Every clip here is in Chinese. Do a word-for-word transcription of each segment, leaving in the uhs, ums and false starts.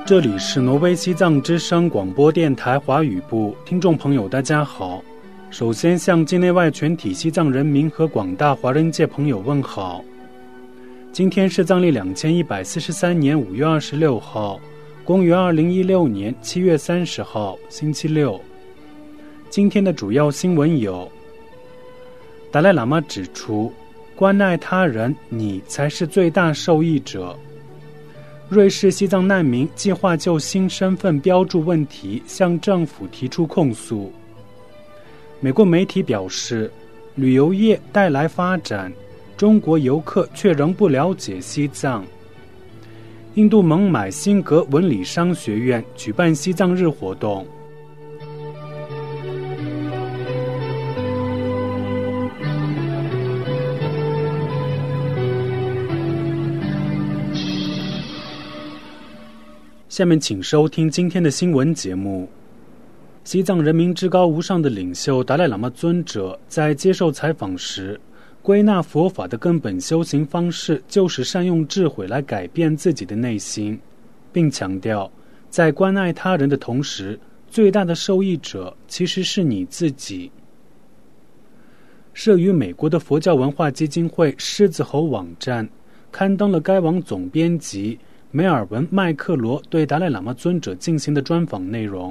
这里是挪威西藏之声广播电台华语部，听众朋友大家好。首先向境内外全体西藏人民和广大华人界朋友问好。今天是藏历两千一百四十三年五月二十六号，公元二零一六年七月三十号，星期六。今天的主要新闻有：达赖喇嘛指出，关爱他人，你才是最大受益者。瑞士西藏难民计划就新身份标注问题向政府提出控诉。美国媒体表示，旅游业带来发展，中国游客却仍不了解西藏。印度孟买辛格文理商学院举办西藏日活动。下面请收听今天的新闻节目。西藏人民至高无上的领袖达赖喇嘛尊者在接受采访时，归纳佛法的根本修行方式就是善用智慧来改变自己的内心，并强调，在关爱他人的同时，最大的受益者其实是你自己。设于美国的佛教文化基金会狮子吼网站刊登了该网总编辑梅尔文·麦克罗对达赖喇嘛尊者进行的专访内容，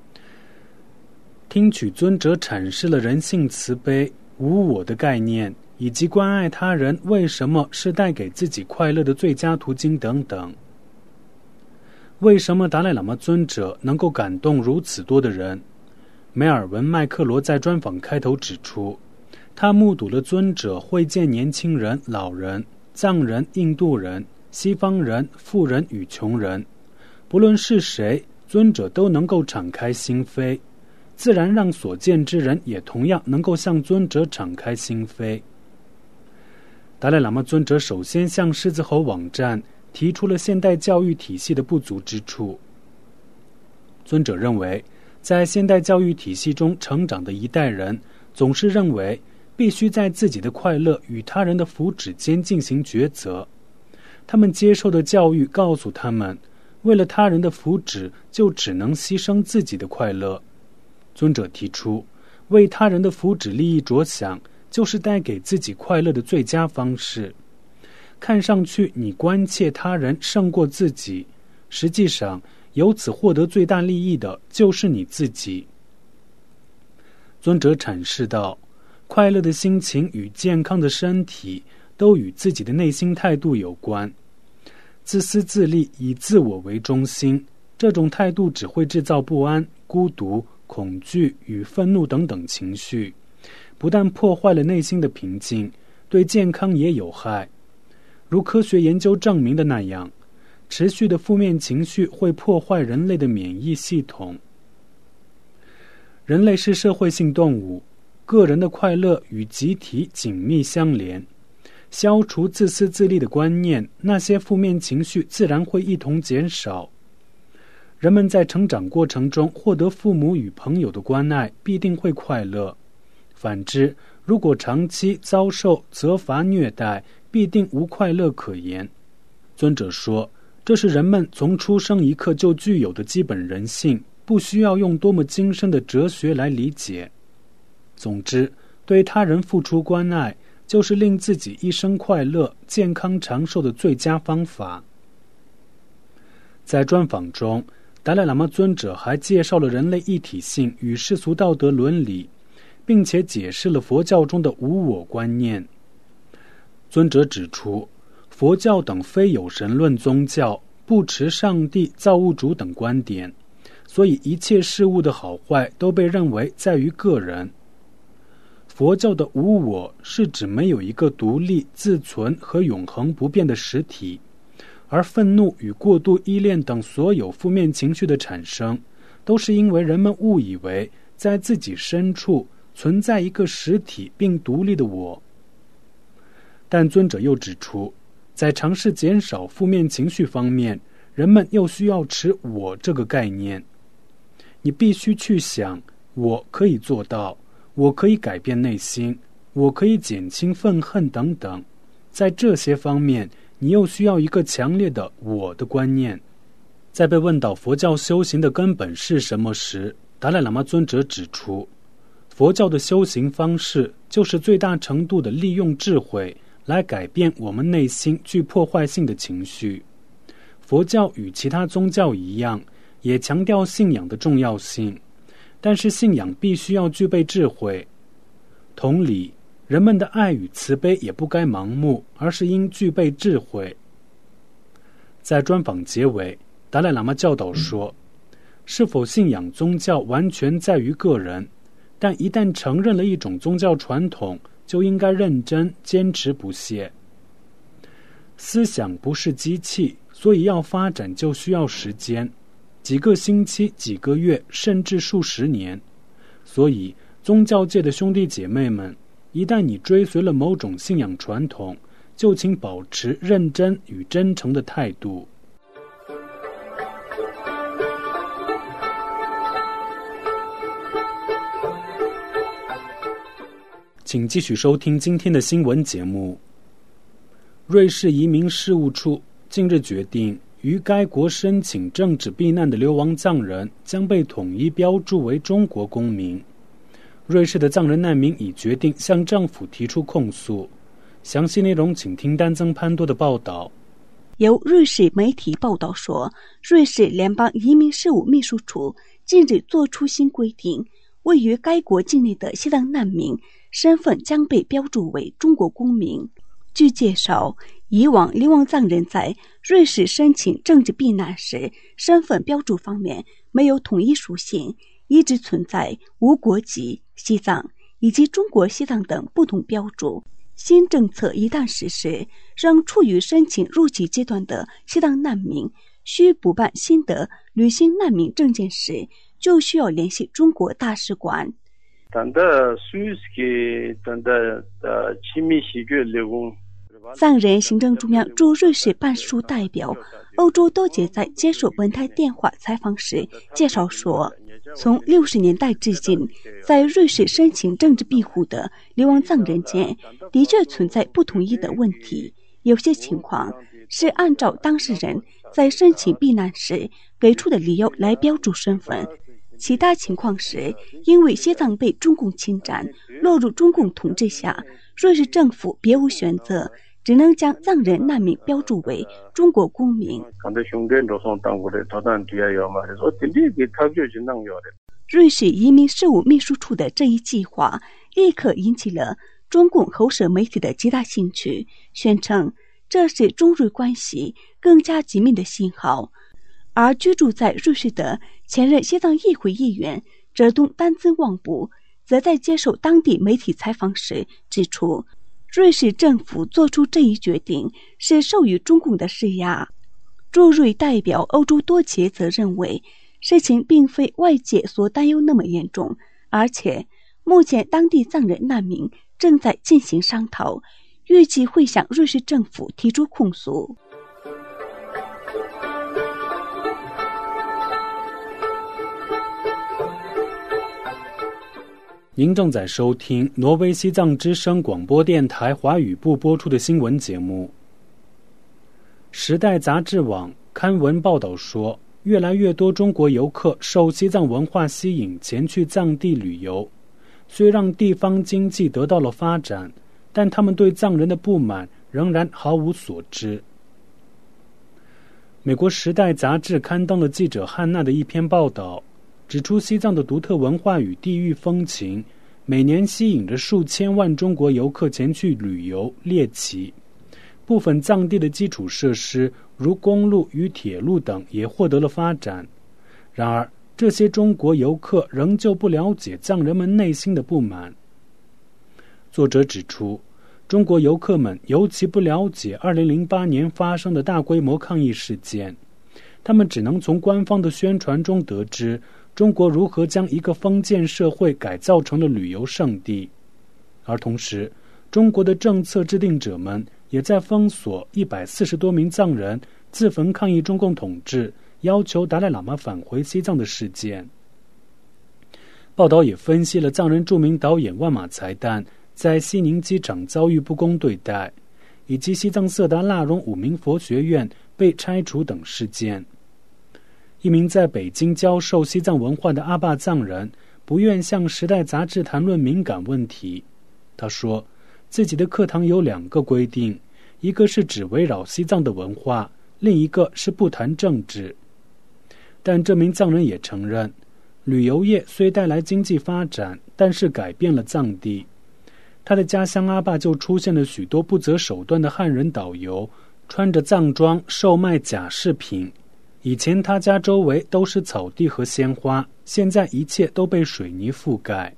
听取尊者阐释了人性慈悲、无我的概念，以及关爱他人为什么是带给自己快乐的最佳途径等等。为什么达赖喇嘛尊者能够感动如此多的人？梅尔文·麦克罗在专访开头指出，他目睹了尊者会见年轻人、老人、藏人、印度人、西方人、富人与穷人，不论是谁，尊者都能够敞开心扉，自然让所见之人也同样能够向尊者敞开心扉。达赖喇嘛尊者首先向狮子吼网站提出了现代教育体系的不足之处。尊者认为，在现代教育体系中成长的一代人，总是认为必须在自己的快乐与他人的福祉间进行抉择。他们接受的教育告诉他们，为了他人的福祉，就只能牺牲自己的快乐。尊者提出，为他人的福祉利益着想，就是带给自己快乐的最佳方式。看上去你关切他人胜过自己，实际上由此获得最大利益的就是你自己。尊者阐释道，快乐的心情与健康的身体都与自己的内心态度有关。自私自利，以自我为中心，这种态度只会制造不安、孤独、恐惧与愤怒等等情绪，不但破坏了内心的平静，对健康也有害。如科学研究证明的那样，持续的负面情绪会破坏人类的免疫系统。人类是社会性动物，个人的快乐与集体紧密相连。消除自私自利的观念，那些负面情绪自然会一同减少。人们在成长过程中获得父母与朋友的关爱，必定会快乐。反之，如果长期遭受责罚虐待，必定无快乐可言。尊者说，这是人们从出生一刻就具有的基本人性，不需要用多么精深的哲学来理解。总之，对他人付出关爱，就是令自己一生快乐、健康长寿的最佳方法。在专访中，达赖喇嘛尊者还介绍了人类一体性与世俗道德伦理，并且解释了佛教中的无我观念。尊者指出，佛教等非有神论宗教不持上帝、造物主等观点，所以一切事物的好坏都被认为在于个人。佛教的无我是指没有一个独立、自存和永恒不变的实体，而愤怒与过度依恋等所有负面情绪的产生，都是因为人们误以为在自己深处存在一个实体并独立的我。但尊者又指出，在尝试减少负面情绪方面，人们又需要持我这个概念。你必须去想，我可以做到，我可以改变内心，我可以减轻愤恨等等。在这些方面，你又需要一个强烈的我的观念。 在被问到佛教修行的根本是什么时，达赖喇嘛尊者指出，佛教的修行方式就是最大程度的利用智慧来改变我们内心具破坏性的情绪。佛教与其他宗教一样，也强调信仰的重要性，但是信仰必须要具备智慧。同理，人们的爱与慈悲也不该盲目，而是应具备智慧。在专访结尾，达赖喇嘛教导说，是否信仰宗教完全在于个人，但一旦承认了一种宗教传统，就应该认真坚持不懈。思想不是机器，所以要发展就需要时间，几个星期、几个月，甚至数十年。所以宗教界的兄弟姐妹们，一旦你追随了某种信仰传统，就请保持认真与真诚的态度。请继续收听今天的新闻节目。瑞士移民事务处近日决定，于该国申请政治避难的流亡藏人将被统一标注为中国公民。瑞士的藏人难民已决定向政府提出控诉。详细内容请听丹增潘多的报道。 由瑞士媒体报道说，瑞士联邦移民事务秘书处近日作出新规定，位于该国境内的西藏难民身份将被标注为中国公民。据介绍，以往流亡藏人在瑞士申请政治避难时，身份标注方面没有统一属性，一直存在无国籍、西藏以及中国西藏等不同标注。新政策一旦实施，让处于申请入籍阶段的西藏难民需补办新的旅行难民证件时，就需要联系中国大使馆。藏人行政中央驻瑞士办事处代表欧洲多杰在接受本台电话采访时介绍说，从六十年代至今，在瑞士申请政治庇护的流亡藏人间的确存在不统一的问题，有些情况是按照当事人在申请避难时给出的理由来标注身份，其他情况是因为西藏被中共侵占，落入中共统治下，瑞士政府别无选择，只能将藏人难民标注为中国公民。瑞士移民事务秘书处的这一计划立刻引起了中共喉舌媒体的极大兴趣，宣称这是中瑞关系更加紧密的信号。而居住在瑞士的前任西藏议会议员哲东丹兹旺布则在接受当地媒体采访时指出，瑞士政府做出这一决定是受于中共的施压。驻瑞代表欧洲多杰则认为，事情并非外界所担忧那么严重，而且目前当地藏人难民正在进行商讨，预计会向瑞士政府提出控诉。 您正在收听挪威西藏之声广播电台华语部播出的新闻节目。时代杂志网刊文报道说，越来越多中国游客受西藏文化吸引前去藏地旅游，虽让地方经济得到了发展，但他们对藏人的不满仍然毫无所知。美国时代杂志刊登了记者汉娜的一篇报道，指出西藏的独特文化与地域风情每年吸引着数千万中国游客前去旅游猎奇，部分藏地的基础设施如公路与铁路等也获得了发展。然而这些中国游客仍旧不了解藏人们内心的不满。作者指出，中国游客们尤其不了解二零零八年发生的大规模抗议事件，他们只能从官方的宣传中得知中国如何将一个封建社会改造成了旅游胜地，而同时中国的政策制定者们也在封锁一百四十多名藏人自焚抗议中共统治，要求达赖喇嘛返回西藏的事件。报道也分析了藏人著名导演万马才旦在西宁机场遭遇不公对待，以及西藏色达腊荣五明佛学院被拆除等事件。 一名在北京教授西藏文化的阿坝藏人不愿向《时代》杂志谈论敏感问题。他说，自己的课堂有两个规定，一个是只围绕西藏的文化，另一个是不谈政治。但这名藏人也承认，旅游业虽带来经济发展，但是改变了藏地。他的家乡阿坝就出现了许多不择手段的汉人导游，穿着藏装售卖假饰品。以前他家周围都是草地和鲜花，现在一切都被水泥覆盖。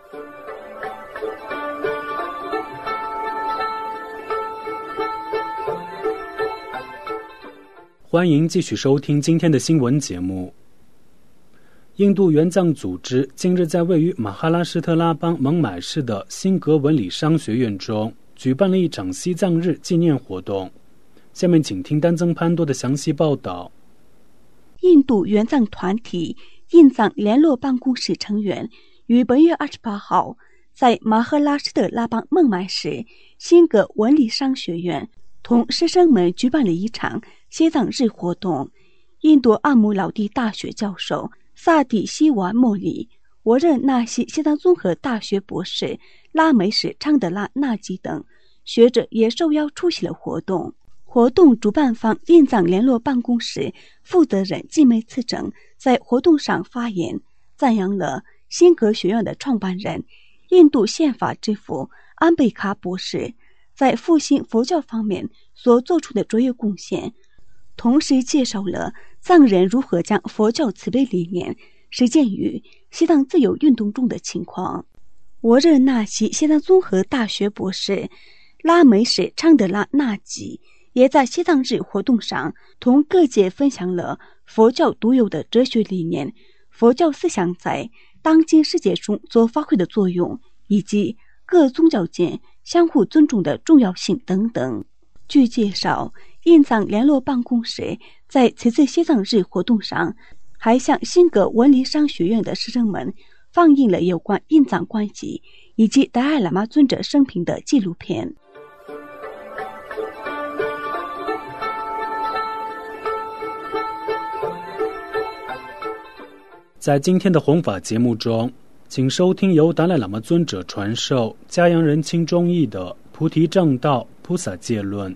欢迎继续收听今天的新闻节目。印度援藏组织近日在位于马哈拉施特拉邦孟买市的辛格文理商学院中举办了一场西藏日纪念活动。下面请听丹增潘多的详细报道。 印度援藏团体印藏联络办公室成员于本月二十八号在马哈拉施特拉邦孟买市辛格文理商学院同师生们举办了一场西藏日活动。印度阿姆老地大学教授萨蒂希瓦莫里、我任纳西西藏综合大学博士拉梅什昌德拉纳吉等学者也受邀出席了活动。活动主办方印藏联络办公室负责人季梅次正在活动上发言，赞扬了辛格学院的创办人印度宪法之父安贝卡博士在复兴佛教方面所做出的卓越贡献，同时介绍了藏人如何将佛教慈悲理念实践于西藏自由运动中的情况。我任纳西西藏综合大学博士拉梅什昌德拉纳吉也在西藏日活动上同各界分享了佛教独有的哲学理念、佛教思想在当今世界中所发挥的作用，以及各宗教间相互尊重的重要性等等。据介绍，印藏联络办公室在此次西藏日活动上还向辛格文理商学院的师生们放映了有关印藏关系以及达赖喇嘛尊者生平的纪录片。 在今天的弘法节目中，请收听由达赖喇嘛尊者传授嘉阳人亲中译的《菩提正道菩萨戒论》。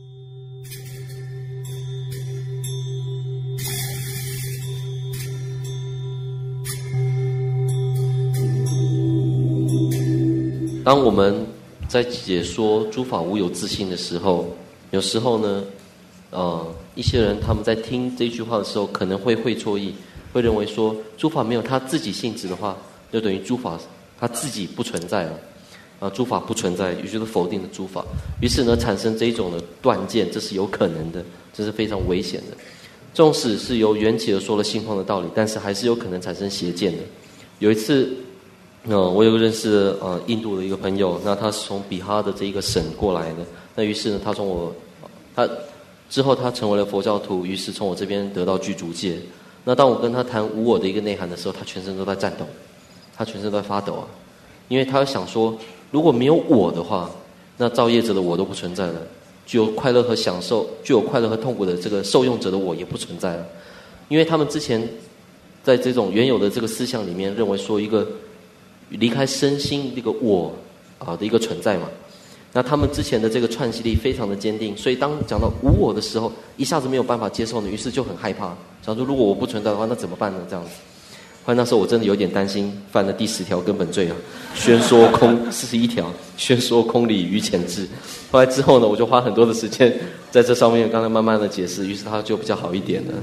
当我们在解说诸法无有自性的时候，有时候呢，呃，一些人他们在听这句话的时候，可能会会错意，会认为说诸法没有他自己性质的话，就等于诸法他自己不存在了，啊，诸法不存在，也就是否定的诸法。于是呢，产生这一种的断见，这是有可能的，这是非常危险的。纵使是由缘起而说了性空的道理，但是还是有可能产生邪见的。有一次，呃，我有个认识呃印度的一个朋友，那他是从比哈的这一个省过来的。那于是呢，他从我，他之后他成为了佛教徒，于是从我这边得到具足戒。那当我跟他谈无我的一个内涵的时候，他全身都在颤抖，他全身都在发抖啊，因为他想说，如果没有我的话，那造业者的我都不存在了，具有快乐和享受、具有快乐和痛苦的这个受用者的我也不存在了，因为他们之前在这种原有的这个思想里面，认为说一个离开身心这个我啊的一个存在嘛。那他们之前的这个串习力非常的坚定，所以当讲到无我的时候，一下子没有办法接受呢，于是就很害怕，想说如果我不存在的话，那怎么办呢？这样子。后来那时候我真的有点担心，犯了第十条根本罪啊，宣说空四十一条，宣说空理于前置。后来之后呢，我就花很多的时间在这上面，刚才慢慢的解释，于是他就比较好一点了。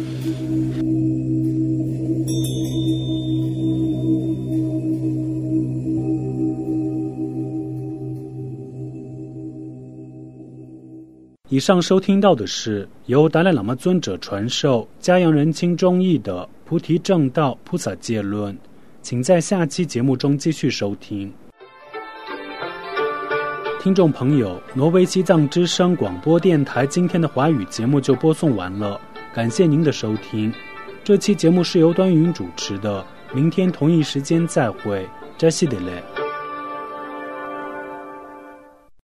以上收听到的是由达赖喇嘛尊者传授嘉阳人亲中译的《菩提正道菩萨戒论》，请在下期节目中继续收听。听众朋友，挪威西藏之声广播电台今天的华语节目就播送完了，感谢您的收听。这期节目是由端云主持的，明天同一时间再会，扎西德勒。